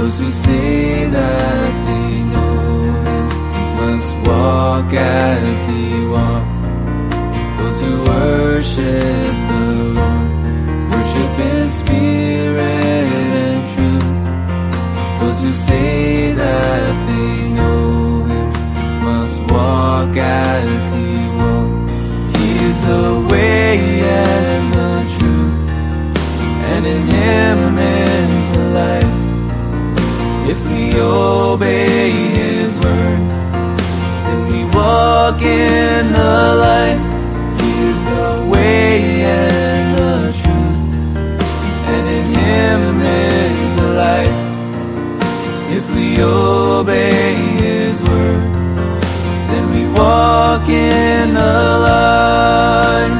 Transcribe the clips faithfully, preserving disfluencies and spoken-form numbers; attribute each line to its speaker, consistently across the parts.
Speaker 1: Those who say that they know him must walk as he walked. Those who worship the Lord worship in spirit and truth. Those who say that they know him must walk as he walked. He is the way and the truth, and in him is the life. If we obey his word, then we walk in the light. He is the way and the truth, and in him is the life. If we obey his word, then we walk in the light.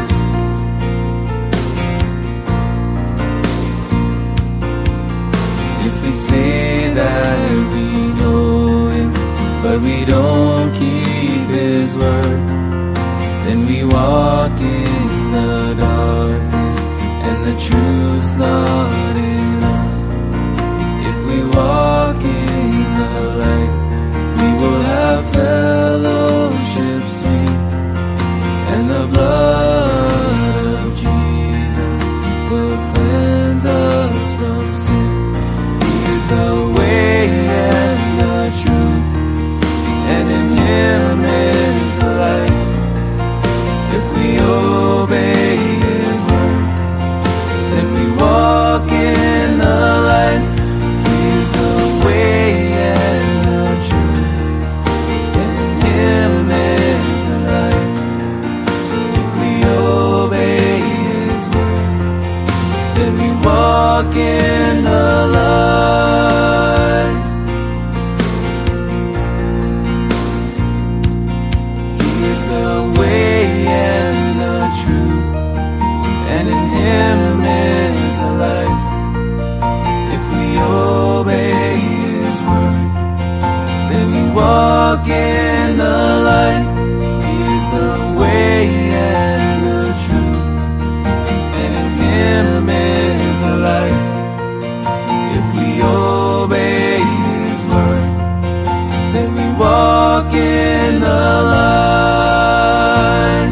Speaker 1: If we say that we know him, but we don't keep his word, then we walk in the darkness, and the truth's not in us. If we walk in the light, we will have fellowship sweet, and the blood of Jesus will cleanse us from sin. He is the way and the truth, and in him is the life. If we obey his word, then we walk in the light. He is the way and the truth, and in him is the life. If we obey his word, then we walk in the light. He is the way and the truth, and in him is the life. If we obey his word, then we walk in the light. He is the way and the truth, and in him is the life. If we obey his word, then we walk in the light.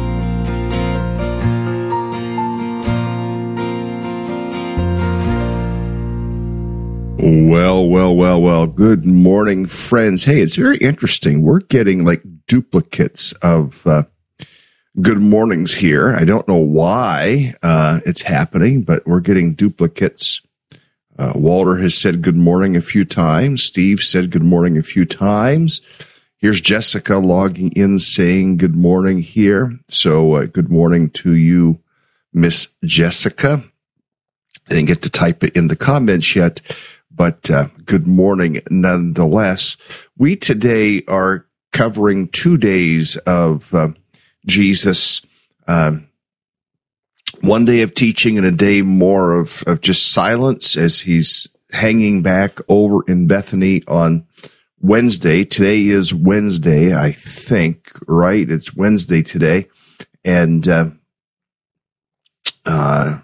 Speaker 2: Well, well, well, well. Good morning, friends. Hey, it's very interesting. We're getting like duplicates of uh, good mornings here. I don't know why uh, it's happening, but we're getting duplicates. Uh, Walter has said good morning a few times. Steve said good morning a few times. Here's Jessica logging in saying good morning here. So uh, good morning to you, Miss Jessica. I didn't get to type it in the comments yet, but uh, good morning nonetheless. We today are covering two days of uh, Jesus, um, one day of teaching and a day more of, of just silence as he's hanging back over in Bethany on Wednesday. Today is Wednesday, I think, right? It's Wednesday today. And uh, uh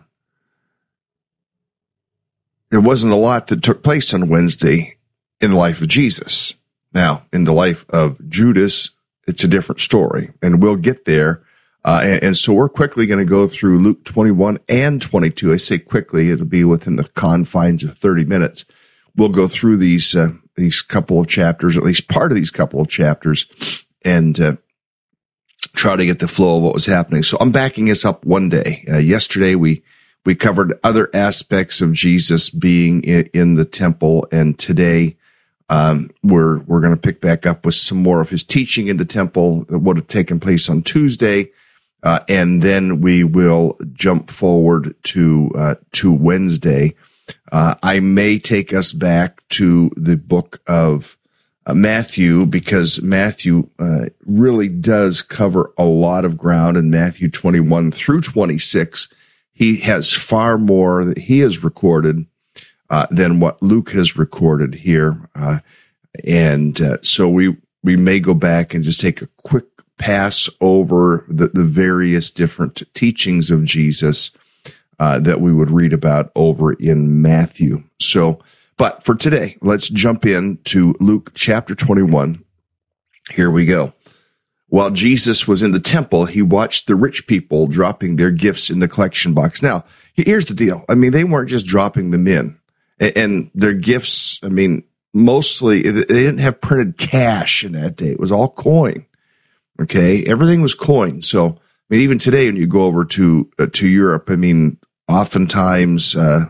Speaker 2: there wasn't a lot that took place on Wednesday in the life of Jesus. Now, in the life of Judas, it's a different story, and we'll get there. Uh, and, and so we're quickly going to go through Luke twenty-one and twenty-two. I say quickly, it'll be within the confines of thirty minutes. We'll go through these uh, these couple of chapters, at least part of these couple of chapters, and uh, try to get the flow of what was happening. So I'm backing us up one day. Uh, yesterday, we We covered other aspects of Jesus being in, in the temple, and today um, we're we're going to pick back up with some more of his teaching in the temple that would have taken place on Tuesday, uh, and then we will jump forward to uh, to Wednesday. Uh, I may take us back to the book of uh, Matthew, because Matthew uh, really does cover a lot of ground in Matthew twenty-one through twenty-six. He has far more that he has recorded uh, than what Luke has recorded here. Uh, and uh, so we we may go back and just take a quick pass over the, the various different teachings of Jesus uh, that we would read about over in Matthew. So, But for today, let's jump into Luke chapter twenty-one. Here we go. While Jesus was in the temple, he watched the rich people dropping their gifts in the collection box. Now, here's the deal. I mean, they weren't just dropping them in. And their gifts, I mean, mostly, they didn't have printed cash in that day. It was all coin. Okay? Everything was coin. So, I mean, even today, when you go over to uh, to Europe, I mean, oftentimes uh,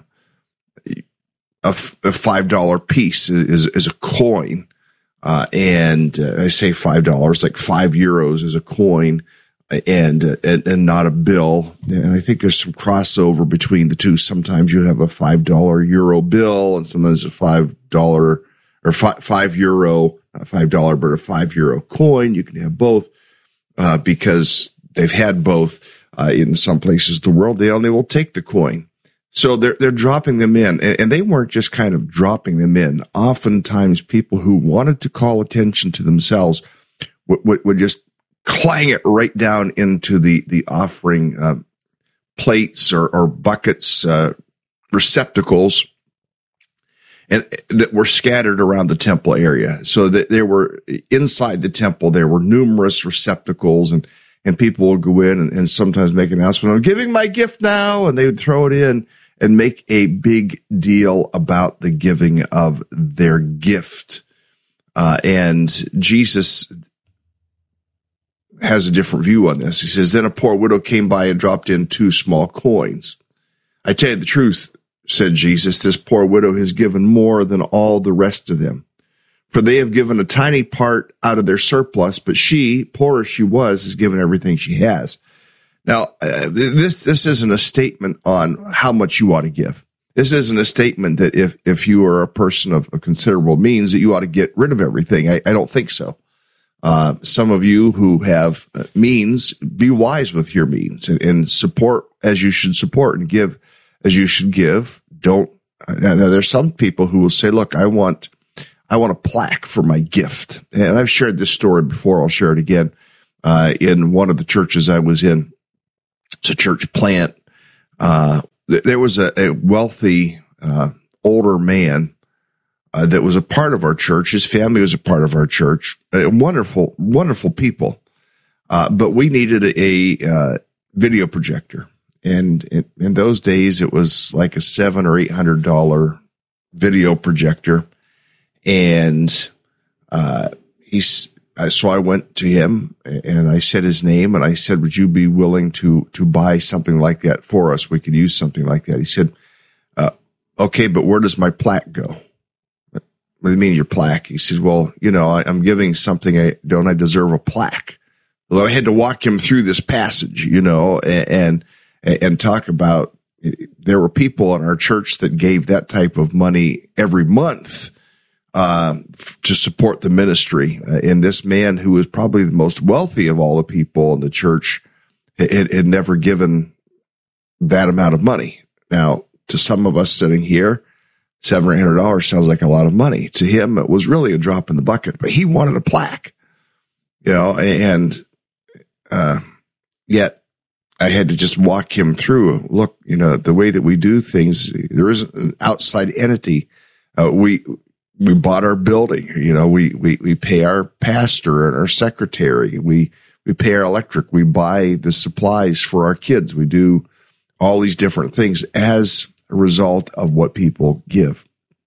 Speaker 2: a, f- a five dollar piece is, is a coin. Uh, and uh, I say five dollars, like five euros is a coin and, uh, and, and not a bill. And I think there's some crossover between the two. Sometimes you have a five dollar euro bill and sometimes a five dollar or five, five euro, not five dollar, but a five euro coin. You can have both, uh, because they've had both, uh, in some places of the world. They only will take the coin. So they're, they're dropping them in, and they weren't just kind of dropping them in. Oftentimes people who wanted to call attention to themselves would, would, would just clang it right down into the, the offering, uh, plates or, or buckets, uh, receptacles, and that were scattered around the temple area. So that there were inside the temple, there were numerous receptacles, and, and people would go in and, and sometimes make an announcement, I'm giving my gift now, and they would throw it in and make a big deal about the giving of their gift. Uh, and Jesus has a different view on this. He says, then a poor widow came by and dropped in two small coins. I tell you the truth, said Jesus, this poor widow has given more than all the rest of them. For they have given a tiny part out of their surplus, but she, poor as she was, has given everything she has. Now, uh, this this isn't a statement on how much you ought to give. This isn't a statement that if, if you are a person of, of considerable means that you ought to get rid of everything. I, I don't think so. Uh, some of you who have means, be wise with your means and, and support as you should support and give as you should give. Don't. Now, there's some people who will say, look, I want I want a plaque for my gift. And I've shared this story before. I'll share it again. Uh, in one of the churches I was in, it's a church plant. Uh, th- there was a, a wealthy, uh, older man, uh, that was a part of our church. His family was a part of our church. Uh, wonderful, wonderful people. Uh, but we needed a, a uh, video projector. And in, in those days, it was like a seven or eight hundred dollar video projector. And, uh, he's, so I went to him and I said his name and I said, would you be willing to, to buy something like that for us? We could use something like that. He said, uh, okay, but where does my plaque go? What do you mean your plaque? He said, well, you know, I, I'm giving something. I don't, I deserve a plaque. Well, I had to walk him through this passage, you know, and, and, and talk about, there were people in our church that gave that type of money every month uh, to support the ministry. Uh, and this man, who was probably the most wealthy of all the people in the church, had, had never given that amount of money. Now, to some of us sitting here, seven or eight hundred dollars sounds like a lot of money. To him, it was really a drop in the bucket, but he wanted a plaque, you know, and, uh, yet I had to just walk him through, look, you know, the way that we do things, there isn't an outside entity. Uh, we, we bought our building, you know, we, we, we pay our pastor and our secretary. We, we pay our electric. We buy the supplies for our kids. We do all these different things as a result of what people give.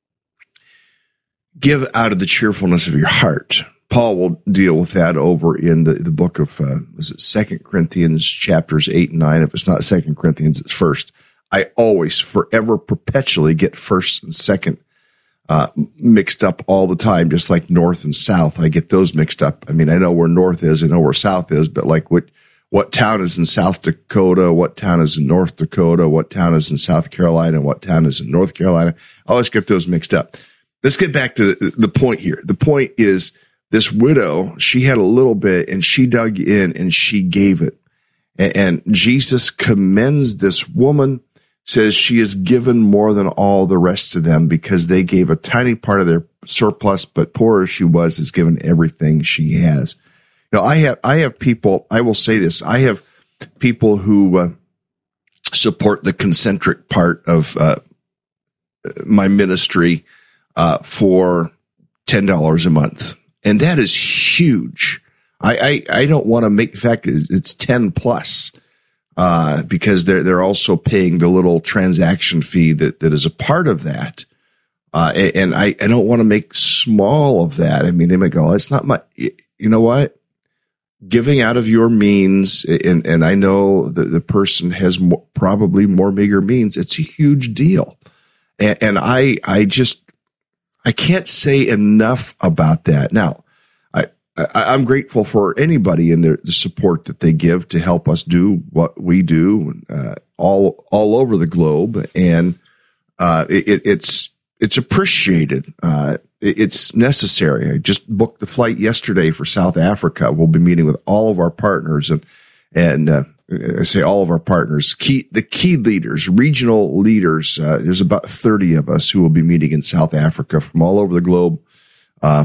Speaker 2: Give out of the cheerfulness of your heart. Paul will deal with that over in the, the book of, uh, was it Second Corinthians chapters eight and nine? If it's not Second Corinthians, it's First. I always, forever, perpetually get First and Second uh, mixed up all the time, just like North and South. I get those mixed up. I mean, I know where North is, I know where South is, but like what, what town is in South Dakota, what town is in North Dakota, what town is in South Carolina, what town is in North Carolina. I always get those mixed up. Let's get back to the, the point here. The point is, this widow, she had a little bit and she dug in and she gave it. And, and Jesus commends this woman, says she has given more than all the rest of them because they gave a tiny part of their surplus, but poor as she was, has given everything she has. You know, I have, I have people, I will say this, I have people who uh, support the concentric part of uh, my ministry. uh, for ten dollars a month. And that is huge. I, I, I don't want to make the fact it's ten plus, uh, because they're, they're also paying the little transaction fee that, that is a part of that. Uh, and I, I don't want to make small of that. I mean, they might go, oh, it's not my, you know what? Giving out of your means, and, and I know that the person has more, probably more meager means. It's a huge deal. And, and I, I just, I can't say enough about that. Now, I, I I'm grateful for anybody and the, the support that they give to help us do what we do, uh, all, all over the globe. And, uh, it, it's, it's appreciated. Uh, It's necessary. I just booked the flight yesterday for South Africa. We'll be meeting with all of our partners and, and, uh, I say all of our partners, key, the key leaders, regional leaders. Uh, there's about thirty of us who will be meeting in South Africa from all over the globe, uh,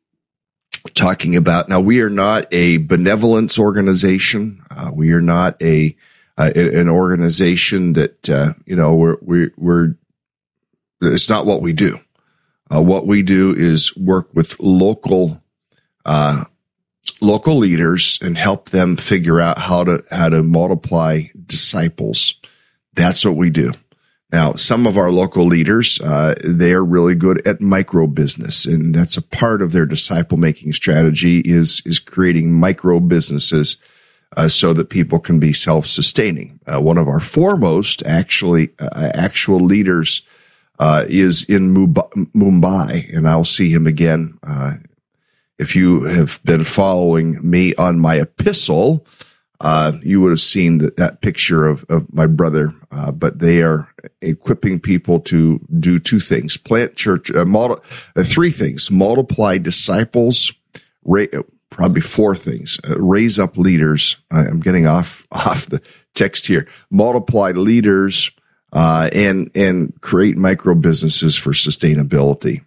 Speaker 2: talking about, now we are not a benevolence organization. Uh, we are not a, uh, an organization that, uh, you know, we're, we're, we're, it's not what we do. Uh, what we do is work with local, uh, local leaders and help them figure out how to, how to multiply disciples. That's what we do. Now, some of our local leaders, uh, they are really good at micro business, and that's a part of their disciple making strategy is, is creating micro businesses, uh, so that people can be self-sustaining. Uh, one of our foremost actually, uh, actual leaders, Uh, is in Mumbai, and I'll see him again. Uh, if you have been following me on my epistle, uh, you would have seen that, that picture of, of my brother. Uh, but they are equipping people to do two things: plant church, uh, model, uh, three things: multiply disciples, ra- probably four things: uh, raise up leaders. I'm getting off off the text here. Multiply leaders. Uh, and, and create micro businesses for sustainability.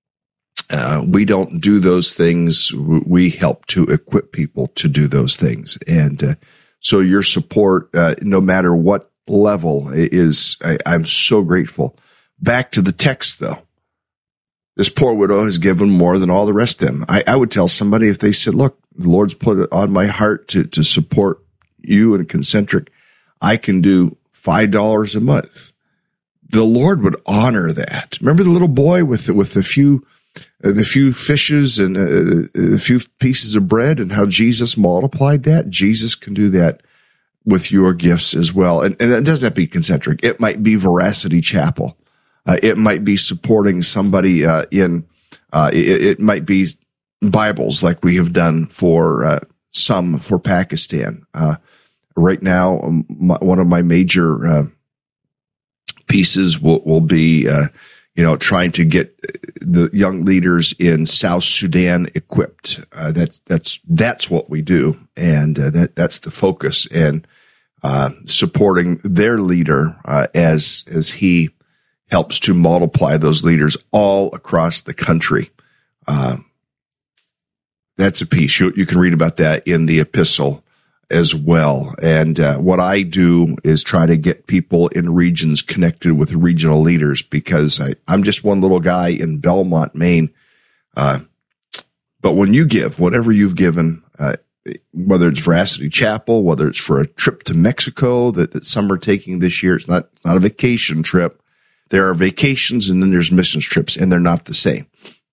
Speaker 2: Uh, we don't do those things. We help to equip people to do those things. And, uh, so your support, uh, no matter what level is, I, I'm so grateful. Back to the text though. This poor widow has given more than all the rest of them. I, I would tell somebody if they said, look, the Lord's put it on my heart to, to support you and Concentric. I can do five dollars a month. The Lord would honor that. Remember the little boy with the, with the few, uh, the few fishes and uh, a few pieces of bread, and how Jesus multiplied that? Jesus can do that with your gifts as well. And, and it doesn't have to be Concentric. It might be Veracity Chapel. Uh, it might be supporting somebody, uh, in, uh, it, it might be Bibles like we have done for, uh, some for Pakistan. Uh, Right now, um, my, one of my major uh, pieces will, will be, uh, you know, trying to get the young leaders in South Sudan equipped. Uh, that's that's that's what we do, and uh, that that's the focus. And uh, supporting their leader uh, as as he helps to multiply those leaders all across the country. Uh, that's a piece you, you can read about that in the epistle as well. And uh, what I do is try to get people in regions connected with regional leaders, because I, I'm just one little guy in Belmont, Maine. Uh, but when you give, whatever you've given, uh, whether it's Veracity Chapel, whether it's for a trip to Mexico that, that some are taking this year, it's not, it's not a vacation trip. There are vacations and then there's missions trips, and they're not the same.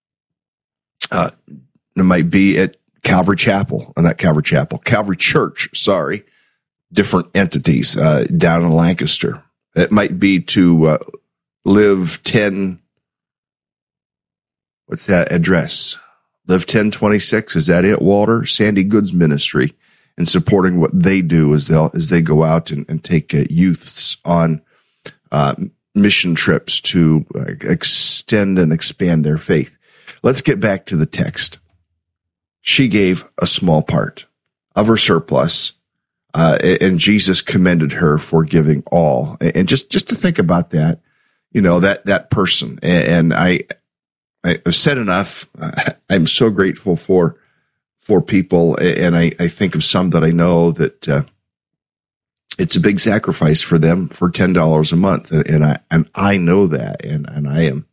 Speaker 2: Uh, it might be at Calvary Chapel, uh, not Calvary Chapel, Calvary Church, sorry, different entities, uh, down in Lancaster. It might be to, uh, live ten, what's that address? Live ten twenty-six. Is that it, Walter? Sandy Goods Ministry, and supporting what they do as they'll, as they go out and, and take uh, youths on, uh, mission trips to uh, extend and expand their faith. Let's get back to the text. She gave a small part of her surplus, uh, and Jesus commended her for giving all. And just, just to think about that, you know, that, that person. And I, I've said enough. I'm so grateful for, for people. And I, I think of some that I know that, uh, it's a big sacrifice for them for ten dollars a month. And I, and I know that, and, and I am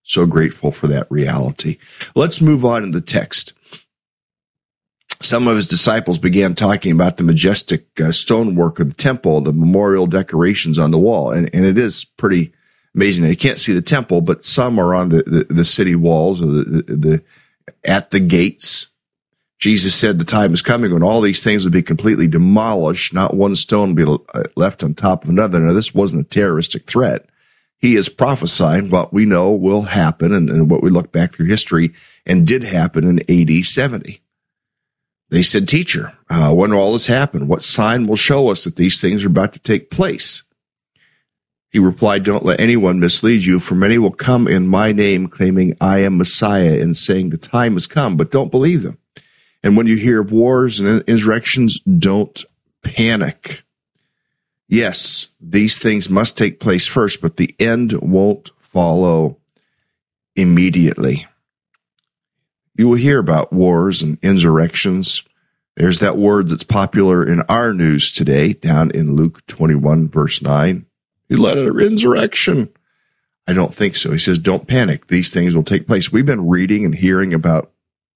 Speaker 2: So grateful for that reality. Let's move on in the text. Some of his disciples began talking about the majestic uh, stonework of the temple, the memorial decorations on the wall. And, and it is pretty amazing. Now, you can't see the temple, but some are on the, the, the city walls or the, the, the at the gates. Jesus said the time is coming when all these things will be completely demolished. Not one stone will be left on top of another. Now, this wasn't a terroristic threat. He is prophesying what we know will happen and, and what we look back through history and did happen in A D seventy. They said, Teacher, uh, when will all this happen? What sign will show us that these things are about to take place? He replied, don't let anyone mislead you, for many will come in my name claiming I am Messiah and saying the time has come, but don't believe them. And when you hear of wars and insurrections, don't panic. Yes, these things must take place first, but the end won't follow immediately. You will hear about wars and insurrections. There's that word that's popular in our news today, down in Luke twenty-one, verse nine. You led an insurrection. I don't think so. He says, don't panic. These things will take place. We've been reading and hearing about,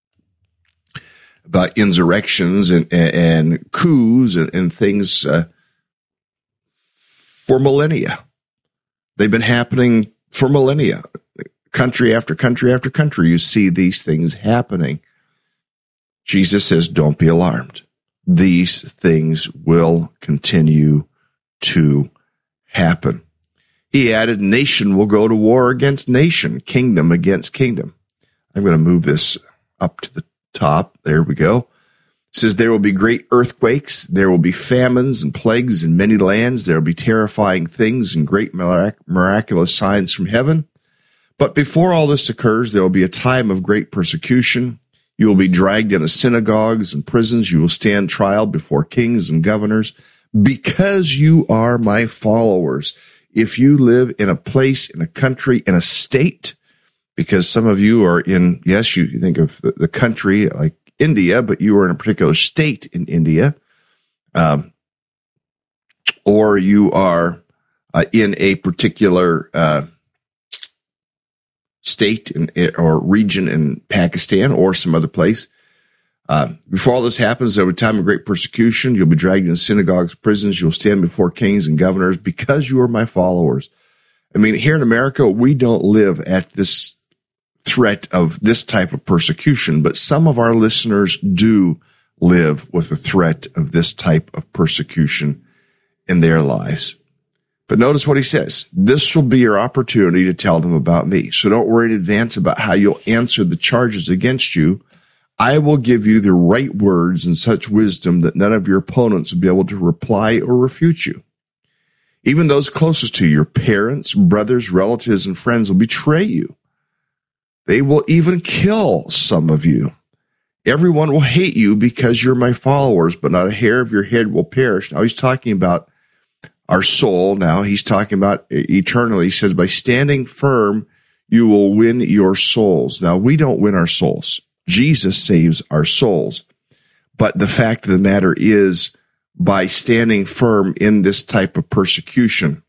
Speaker 2: about insurrections and, and, and coups and, and things uh, for millennia. They've been happening for millennia. Country after country after country, you see these things happening. Jesus says, don't be alarmed. These things will continue to happen. He added, nation will go to war against nation, kingdom against kingdom. I'm going to move this up to the top. There we go. It says, there will be great earthquakes. There will be famines and plagues in many lands. There will be terrifying things and great mirac- miraculous signs from heaven. But before all this occurs, there will be a time of great persecution. You will be dragged into synagogues and prisons. You will stand trial before kings and governors because you are my followers. If you live in a place, in a country, in a state, because some of you are in, yes, you think of the, the country like India, but you are in a particular state in India, um, or you are uh, in a particular uh state in, or region in Pakistan or some other place. Uh, before all this happens, there will be a time of great persecution. You'll be dragged into synagogues, prisons. You'll stand before kings and governors because you are my followers. I mean, here in America, we don't live at this threat of this type of persecution, but some of our listeners do live with the threat of this type of persecution in their lives. But notice what he says. This will be your opportunity to tell them about me. So don't worry in advance about how you'll answer the charges against you. I will give you the right words and such wisdom that none of your opponents will be able to reply or refute you. Even those closest to you, your parents, brothers, relatives, and friends will betray you. They will even kill some of you. Everyone will hate you because you're my followers, but not a hair of your head will perish. Now he's talking about our soul. Now he's talking about eternally. He says, by standing firm, you will win your souls. Now we don't win our souls. Jesus saves our souls. But the fact of the matter is, by standing firm in this type of persecution,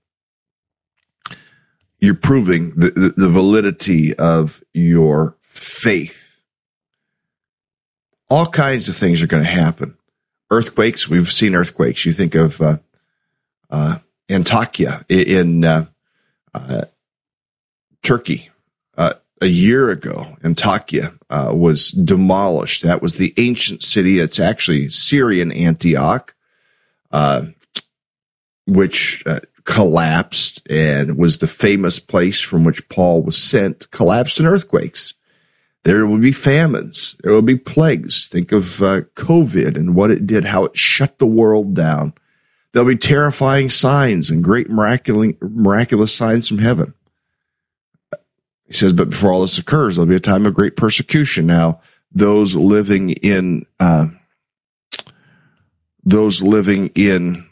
Speaker 2: you're proving the, the, the validity of your faith. All kinds of things are going to happen. Earthquakes. We've seen earthquakes. You think of, uh, Uh, Antakya in uh, uh, Turkey uh, a year ago. Antakya uh, was demolished. That was the ancient city. It's actually Syrian Antioch, uh, which uh, collapsed and was the famous place from which Paul was sent, collapsed in earthquakes. There will be famines. There will be plagues. Think of uh, COVID and what it did, how it shut the world down. There'll be terrifying signs and great miraculous, miraculous signs from heaven. He says, but before all this occurs, there'll be a time of great persecution. Now, those living in, uh, those living in,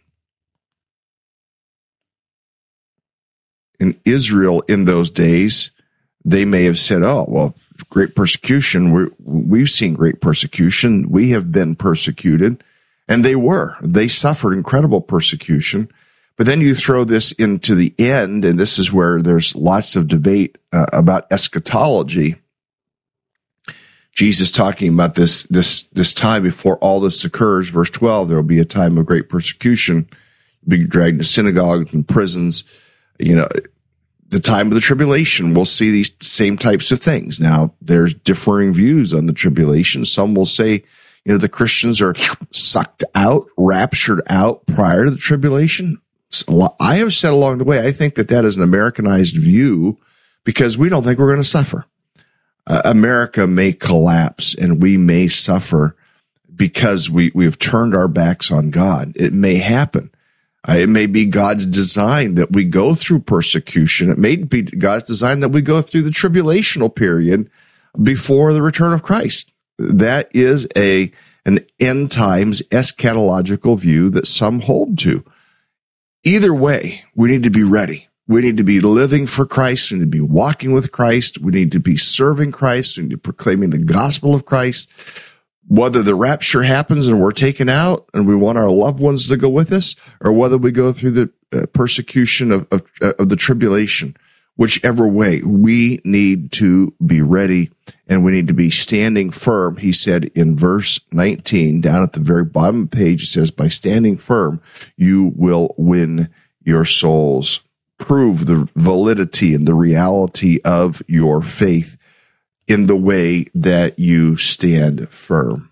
Speaker 2: in Israel in those days, they may have said, oh, well, great persecution. We're, we've seen great persecution. We have been persecuted. And they were. They suffered incredible persecution. But then you throw this into the end, and this is where there's lots of debate uh, about eschatology. Jesus talking about this, this, this time before all this occurs, verse twelve, there will be a time of great persecution, be dragged to synagogues and prisons. You know, the time of the tribulation, we'll see these same types of things. Now, there's differing views on the tribulation. Some will say, you know, the Christians are sucked out, raptured out prior to the tribulation. I have said along the way, I think that that is an Americanized view because we don't think we're going to suffer. Uh, America may collapse and we may suffer because we, we have turned our backs on God. It may happen. Uh, it may be God's design that we go through persecution. It may be God's design that we go through the tribulational period before the return of Christ. That is a an end times eschatological view that some hold to. Either way, we need to be ready. We need to be living for Christ. We need to be walking with Christ. We need to be serving Christ. We need to be proclaiming the gospel of Christ. Whether the rapture happens and we're taken out and we want our loved ones to go with us, or whether we go through the uh, persecution of, of, of the tribulation, whichever way, we need to be ready and we need to be standing firm. He said in verse nineteen, down at the very bottom of the page, it says, by standing firm, you will win your souls. Prove the validity and the reality of your faith in the way that you stand firm.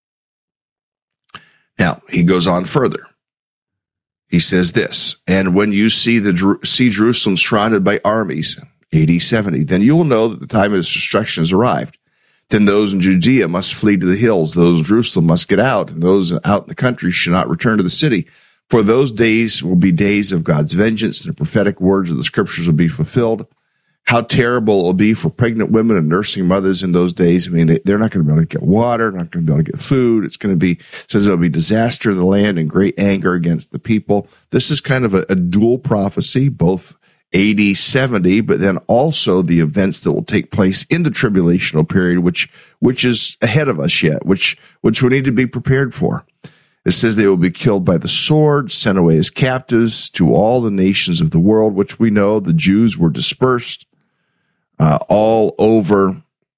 Speaker 2: Now, he goes on further. He says this, and when you see the see Jerusalem surrounded by armies, A D seventy, then you will know that the time of its destruction has arrived. Then those in Judea must flee to the hills, those in Jerusalem must get out, and those out in the country should not return to the city. For those days will be days of God's vengeance, and the prophetic words of the scriptures will be fulfilled. How terrible it will be for pregnant women and nursing mothers in those days. I mean, they, they're not going to be able to get water, not going to be able to get food. It's going to be, says there'll be disaster in the land and great anger against the people. This is kind of a, a dual prophecy, both A D seventy, but then also the events that will take place in the tribulational period, which, which is ahead of us yet, which, which we need to be prepared for. It says they will be killed by the sword, sent away as captives to all the nations of the world, which we know the Jews were dispersed uh, all over,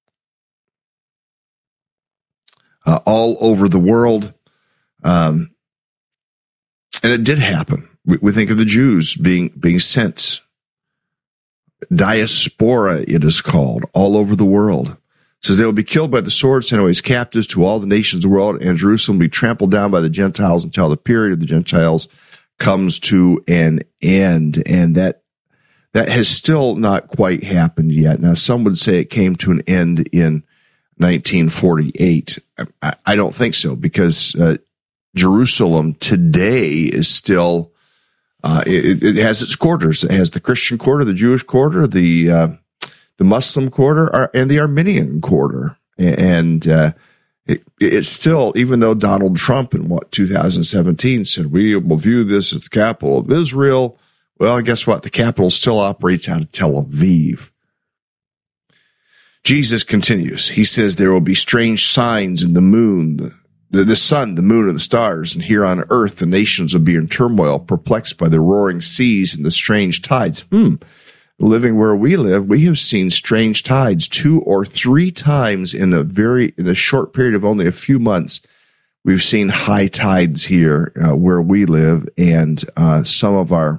Speaker 2: uh, all over the world. Um, and it did happen. We, we think of the Jews being, being sent. Diaspora, it is called, all over the world. It says they will be killed by the sword, sent away as captives to all the nations of the world, and Jerusalem will be trampled down by the Gentiles until the period of the Gentiles comes to an end. And that that has still not quite happened yet. Now, some would say it came to an end in nineteen forty-eight. I, I don't think so, because uh, Jerusalem today is still, uh, it, it has its quarters. It has the Christian quarter, the Jewish quarter, the uh, the Muslim quarter, and the Armenian quarter. And uh, it, it's still, even though Donald Trump in what two thousand seventeen said, we will view this as the capital of Israel. Well, guess what? The capital still operates out of Tel Aviv. Jesus continues. He says there will be strange signs in the moon, the, the sun, the moon, and the stars. And here on earth, the nations will be in turmoil, perplexed by the roaring seas and the strange tides. Hmm. Living where we live, we have seen strange tides two or three times in a very, in a short period of only a few months. We've seen high tides here uh, where we live, and uh, some of our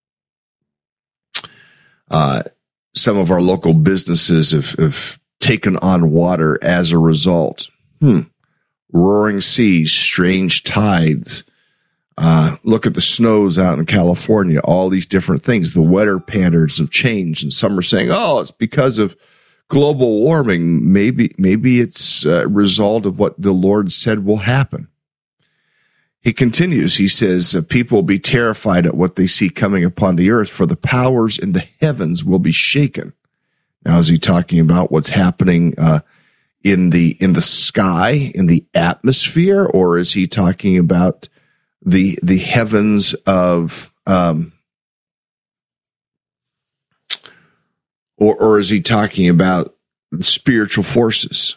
Speaker 2: uh, some of our local businesses have, have taken on water as a result. Hmm. Roaring seas, strange tides. Uh, look at the snows out in California, all these different things. The weather patterns have changed, and some are saying, oh, it's because of global warming. Maybe, maybe it's a result of what the Lord said will happen. He continues, he says, uh, people will be terrified at what they see coming upon the earth, for the powers in the heavens will be shaken. Now, is he talking about what's happening, uh, in the, in the sky, in the atmosphere, or is he talking about the the heavens of um or or is he talking about spiritual forces?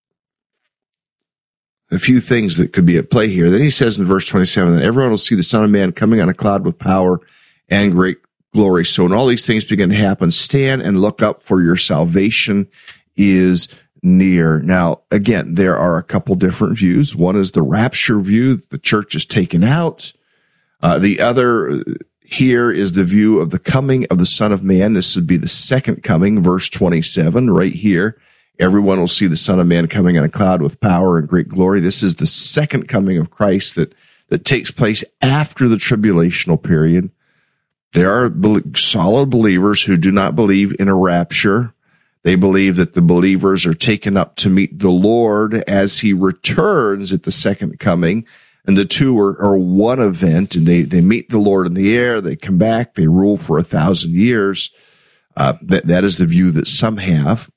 Speaker 2: A few things that could be at play here. Then he says in verse twenty-seven that everyone will see the Son of Man coming on a cloud with power and great glory. So when all these things begin to happen, stand and look up, for your salvation is near. Now, again, there are a couple different views. One is the rapture view, the church is taken out. Uh, the other here is the view of the coming of the Son of Man. This would be the second coming, verse twenty-seven, right here. Everyone will see the Son of Man coming in a cloud with power and great glory. This is the second coming of Christ that, that takes place after the tribulational period. There are solid believers who do not believe in a rapture. They believe that the believers are taken up to meet the Lord as he returns at the second coming. And the two are, are one event, and they, they meet the Lord in the air. They come back. They rule for a thousand years. Uh, that, that is the view that some have.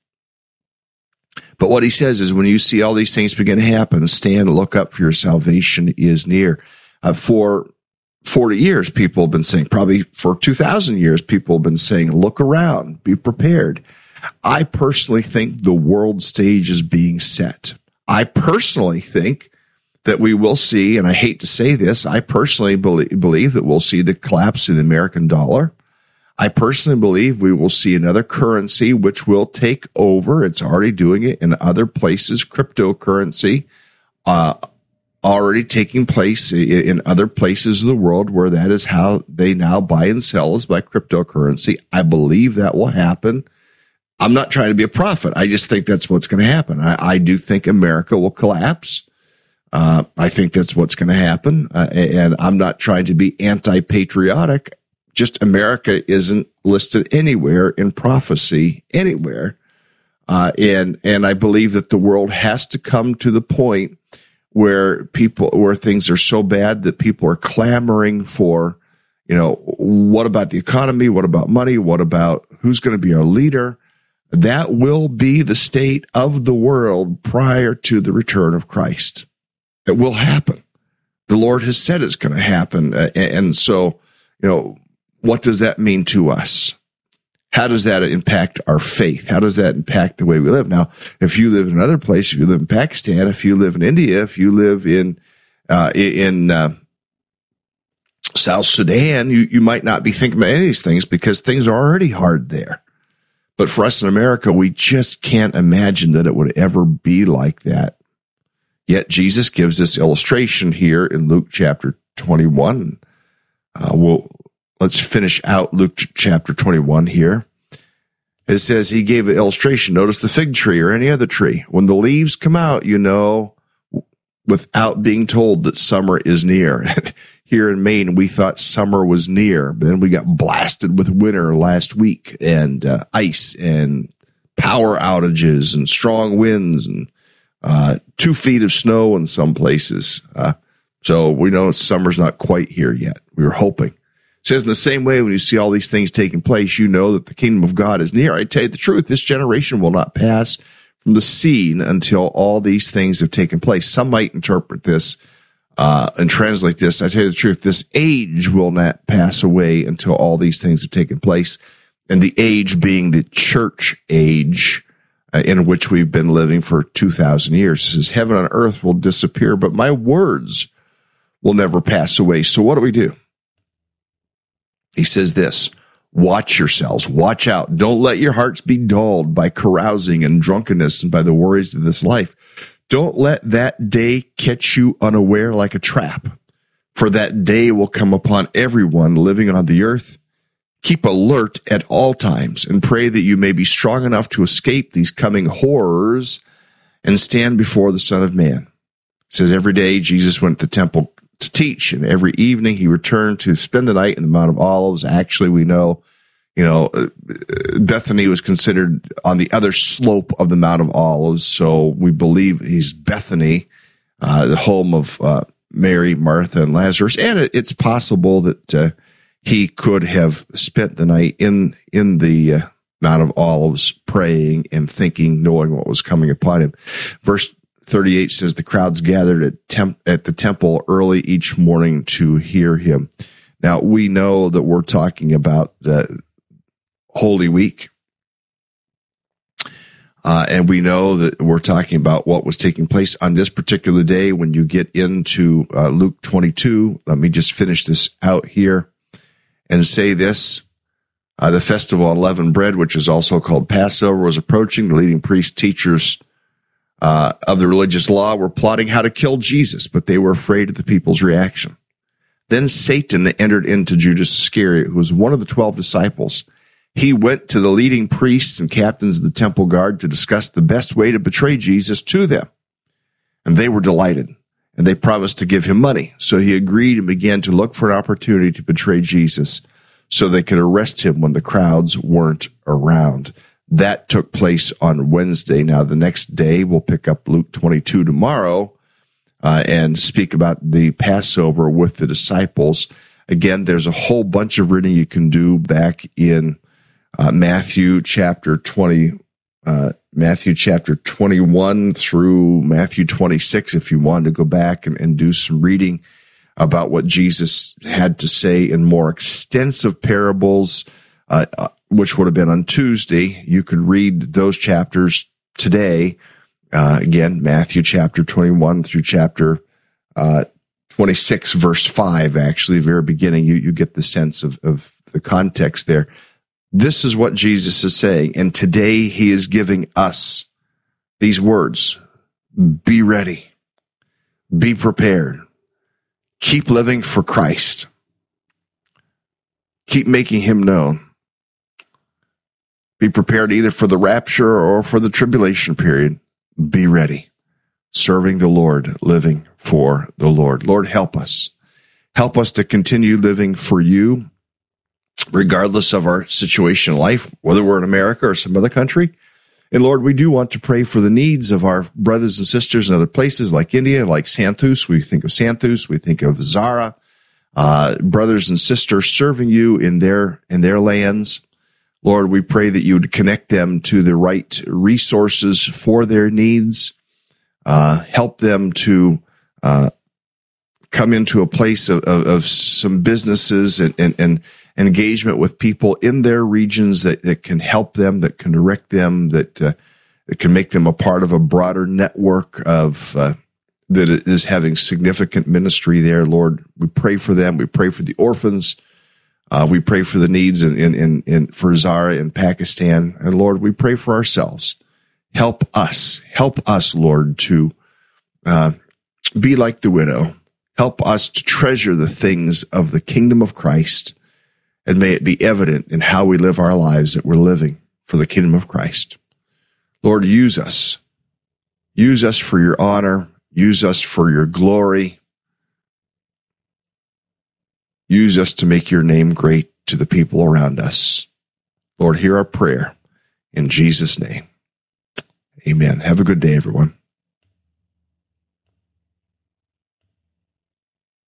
Speaker 2: But what he says is, when you see all these things begin to happen, stand and look up, for your salvation is near. Uh, for forty years, people have been saying, probably for two thousand years, people have been saying, look around, be prepared. I personally think the world stage is being set. I personally think that we will see, and I hate to say this, I personally believe, believe that we'll see the collapse of the American dollar. I personally believe we will see another currency which will take over. It's already doing it in other places, cryptocurrency, uh, already taking place in other places of the world where that is how they now buy and sell, is by cryptocurrency. I believe that will happen. I'm not trying to be a prophet. I just think that's what's going to happen. I, I do think America will collapse. Uh, I think that's what's going to happen. Uh, and I'm not trying to be anti-patriotic. Just America isn't listed anywhere in prophecy, anywhere. Uh, and, and I believe that the world has to come to the point where people, where things are so bad that people are clamoring for, you know, what about the economy? What about money? What about who's going to be our leader? That will be the state of the world prior to the return of Christ. It will happen. The Lord has said it's going to happen. And so, you know, what does that mean to us? How does that impact our faith? How does that impact the way we live? Now, if you live in another place, if you live in Pakistan, if you live in India, if you live in uh, in uh, South Sudan, you, you might not be thinking about any of these things because things are already hard there. But for us in America, we just can't imagine that it would ever be like that. Yet Jesus gives this illustration here in Luke chapter twenty-one. Uh, we'll Let's finish out Luke chapter twenty-one here. It says he gave the illustration. Notice the fig tree or any other tree. When the leaves come out, you know, without being told that summer is near. Here in Maine, we thought summer was near, but then we got blasted with winter last week and uh, ice and power outages and strong winds and uh, two feet of snow in some places. Uh, so we know summer's not quite here yet. We were hoping. It says in the same way, when you see all these things taking place, you know that the kingdom of God is near. I tell you the truth, this generation will not pass from the scene until all these things have taken place. Some might interpret this uh, and translate this. I tell you the truth, this age will not pass away until all these things have taken place. And the age being the church age uh, in which we've been living for two thousand years. It says, heaven and earth will disappear, but my words will never pass away. So what do we do? He says this, watch yourselves, watch out. Don't let your hearts be dulled by carousing and drunkenness and by the worries of this life. Don't let that day catch you unaware like a trap, for that day will come upon everyone living on the earth. Keep alert at all times and pray that you may be strong enough to escape these coming horrors and stand before the Son of Man. It says every day Jesus went to the temple to teach, and every evening he returned to spend the night in the Mount of Olives. Actually, we know, you know, Bethany was considered on the other slope of the Mount of Olives, so we believe he's Bethany, uh, the home of uh, Mary, Martha, and Lazarus. And it, it's possible that uh, he could have spent the night in in the uh, Mount of Olives, praying and thinking, knowing what was coming upon him. Verse thirty-eight says the crowds gathered at, temp- at the temple early each morning to hear him. Now, we know that we're talking about uh, Holy Week. Uh, and we know that we're talking about what was taking place on this particular day. When you get into uh, Luke twenty-two, let me just finish this out here. and say this. Uh, the festival of unleavened bread, which is also called Passover, was approaching. The leading priests, teachers uh, of the religious law were plotting how to kill Jesus, but they were afraid of the people's reaction. Then Satan entered into Judas Iscariot, who was one of the twelve disciples. He went to the leading priests and captains of the temple guard to discuss the best way to betray Jesus to them. And they were delighted, and they promised to give him money. So he agreed and began to look for an opportunity to betray Jesus so they could arrest him when the crowds weren't around. That took place on Wednesday. Now, the next day, we'll pick up Luke twenty-two tomorrow uh, and speak about the Passover with the disciples. Again, there's a whole bunch of reading you can do back in uh, Matthew chapter twenty, uh, Matthew chapter twenty-one through Matthew twenty-six, if you wanted to go back and, and do some reading about what Jesus had to say in more extensive parables, uh, which would have been on Tuesday. You could read those chapters today. Uh, again, Matthew chapter twenty-one through chapter uh, twenty-six, verse five, actually, very beginning. You, you get the sense of, of the context there. This is what Jesus is saying. And today he is giving us these words. Be ready. Be prepared. Keep living for Christ. Keep making him known. Be prepared either for the rapture or for the tribulation period. Be ready. Serving the Lord, living for the Lord. Lord, help us. Help us to continue living for you, regardless of our situation in life, whether we're in America or some other country. And Lord, we do want to pray for the needs of our brothers and sisters in other places like India, like Santhus. We think of Santhus. We think of Zara, uh, brothers and sisters serving you in their, in their lands. Lord, we pray that you would connect them to the right resources for their needs, uh, help them to, uh, come into a place of, of, of some businesses and, and, and engagement with people in their regions that, that can help them, that can direct them, that, uh, that can make them a part of a broader network of, uh, that is having significant ministry there. Lord, we pray for them. We pray for the orphans. Uh, we pray for the needs in, in, in, in, for Zara in Pakistan. And Lord, we pray for ourselves. Help us, help us, Lord, to, uh, be like the widow. Help us to treasure the things of the kingdom of Christ. And may it be evident in how we live our lives that we're living for the kingdom of Christ. Lord, use us. Use us for your honor. Use us for your glory. Use us to make your name great to the people around us. Lord, hear our prayer in Jesus' name. Amen. Have a good day, everyone.